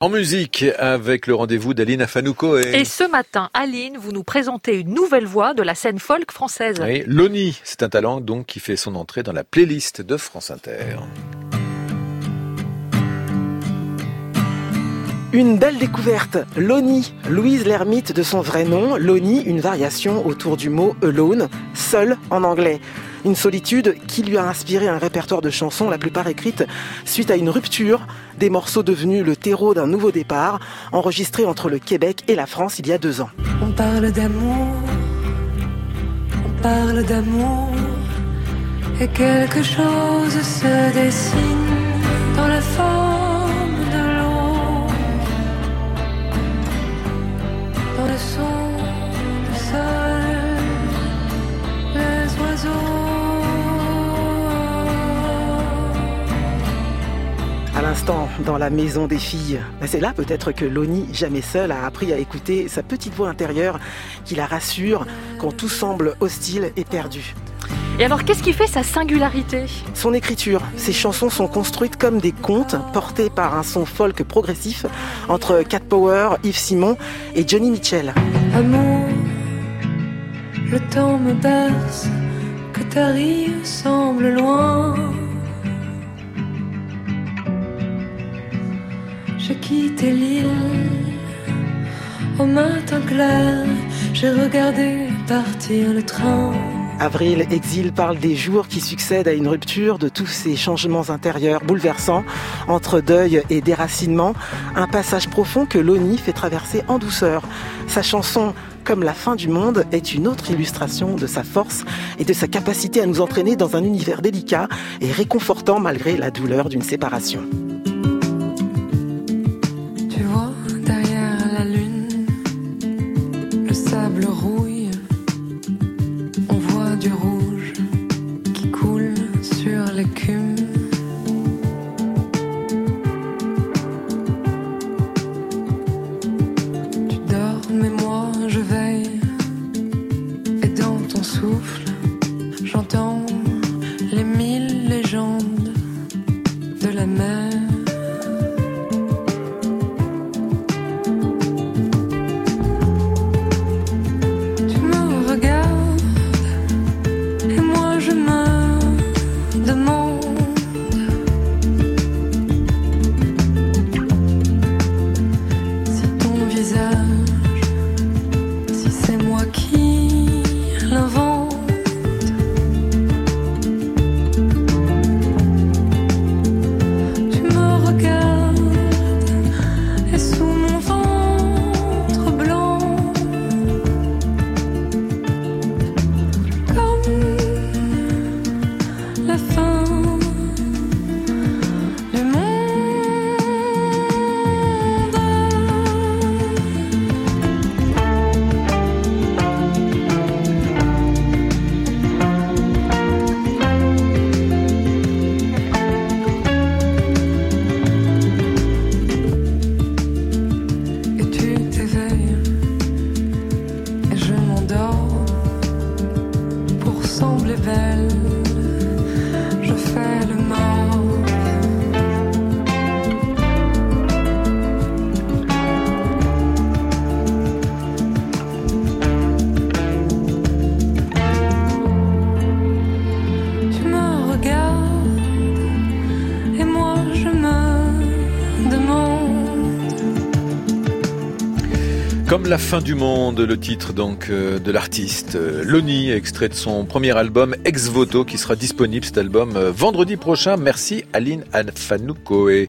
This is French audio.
En musique, avec le rendez-vous d'Aline Afanoukoé. Et ce matin, Aline, vous nous présentez une nouvelle voix de la scène folk française. Oui, Loni, c'est un talent donc qui fait son entrée dans la playlist de France Inter. Une belle découverte, Loni, Louise l'ermite de son vrai nom, Loni, une variation autour du mot alone, seul en anglais. Une solitude qui lui a inspiré un répertoire de chansons, la plupart écrites suite à une rupture, des morceaux devenus le terreau d'un nouveau départ, enregistrés entre le Québec et la France il y a 2 ans. On parle d'amour, et quelque chose se dessine dans la forme de l'eau, dans le son du sol, les oiseaux. À l'instant, dans la maison des filles, c'est là peut-être que Loni, jamais seule, a appris à écouter sa petite voix intérieure qui la rassure quand tout semble hostile et perdu. Et alors, qu'est-ce qui fait sa singularité ? Son écriture, ses chansons sont construites comme des contes portés par un son folk progressif entre Cat Power, Yves Simon et Johnny Mitchell. Amour, le temps me berce, que t'arrives semble loin. J'ai quitté l'île au matin clair, j'ai regardé partir le train. Avril Exil parle des jours qui succèdent à une rupture, de tous ces changements intérieurs bouleversants, entre deuil et déracinement, un passage profond que Loni fait traverser en douceur. Sa chanson Comme la fin du monde est une autre illustration de sa force et de sa capacité à nous entraîner dans un univers délicat et réconfortant malgré la douleur d'une séparation. Tu vois derrière la lune, le sable rouille, on voit du rouge qui coule sur l'écume. Tu dors mais moi je veille, et dans ton souffle j'entends les 1000 légendes de la mer. Comme la fin du monde, le titre donc de l'artiste Loni, extrait de son premier album Ex Voto qui sera disponible cet album vendredi prochain. Merci Aline Afanoukoé.